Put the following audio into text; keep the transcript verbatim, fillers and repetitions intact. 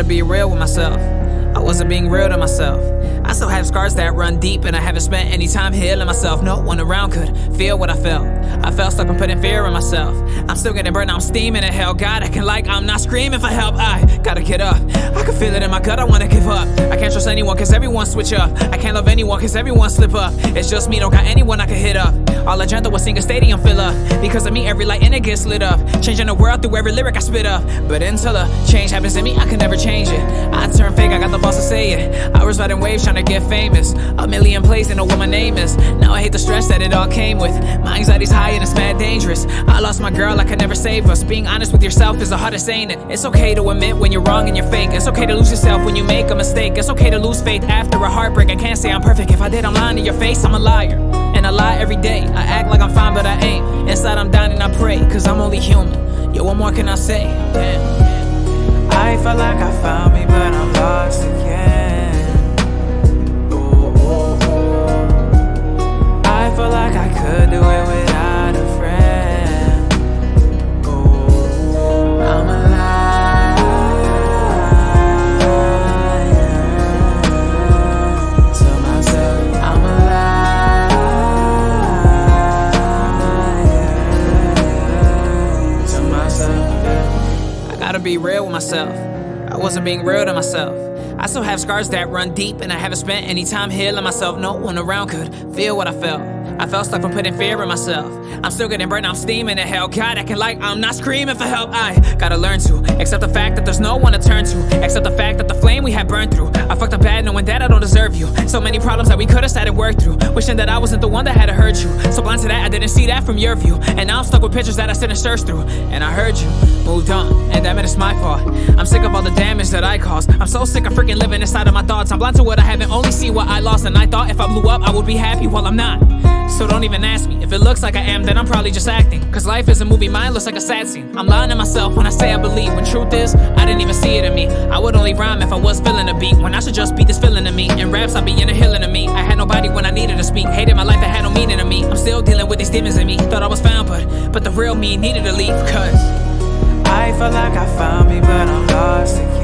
be real with myself. I wasn't being real to myself. I still have scars that run deep, and I haven't spent any time healing myself. No one around could feel what I felt. I felt stuck and putting fear in myself. I'm still getting burned, I'm steaming in hell. God, I can like, I'm not screaming for help. I gotta get up. I can feel it in my gut, I wanna give up. I can't trust anyone, cause everyone switch up. I can't love anyone, cause everyone slip up. It's just me, don't got anyone I can hit up. All agenda was sing a stadium fill up. Because of me, every light in it gets lit up. Changing the world through every lyric I spit up. But until a change happens in me, I can never change it. I turn fake, I got the balls to say it. I was riding waves trying to get famous. A million plays, they know what my name is. Now I hate the stress that it all came with. My anxiety's high and it's mad dangerous. I lost my girl, I could never save us. Being honest with yourself is the hardest saying it. It's okay to admit when you're wrong and you're fake. It's okay to lose yourself when you make a mistake. It's okay to lose faith after a heartbreak. I can't say I'm perfect. If I did, I'm lying to your face. I'm a liar, and I lie every day. I act like I'm fine, but I ain't. Inside I'm dying and I pray, cause I'm only human. Yo, what more can I say? Damn. I felt like I found me, but I'm lost again. I feel like I could do it without a friend. Ooh, I'm a liar to myself. I'm a liar to myself. Yeah. I gotta be real with myself. I wasn't being real to myself. I still have scars that run deep, and I haven't spent any time healing myself. No one around could feel what I felt. I felt stuck from putting fear in myself. I'm still getting burned, I'm steaming in hell. God, acting like I'm not screaming for help. I gotta learn to accept the fact that there's no one to turn to. Accept the fact that the flame we had burned through. I fucked up bad knowing that I don't deserve you. So many problems that we could've sat and worked through. Wishing that I wasn't the one that had to hurt you. So blind to that, I didn't see that from your view. And now I'm stuck with pictures that I sit and search through. And I heard you, moved on, and damn it, it's my fault. I'm sick of all the damage that I caused. I'm so sick of freaking living inside of my thoughts. I'm blind to what I haven't, only see what I lost. And I thought if I blew up, I would be happy. Well, I'm not. So don't even ask me. If it looks like I am, then I'm probably just acting. Cause life is a movie, mine looks like a sad scene. I'm lying to myself when I say I believe. When truth is, I didn't even see it in me. I would only rhyme if I was feeling a beat. When I should just beat this feeling in me. In raps, I be in a healing to me. I had nobody when I needed to speak. Hated my life that had no meaning to me. I'm still dealing with these demons in me. Thought I was found, but but the real me needed to leave. Cause I felt like I found me, but I'm lost again.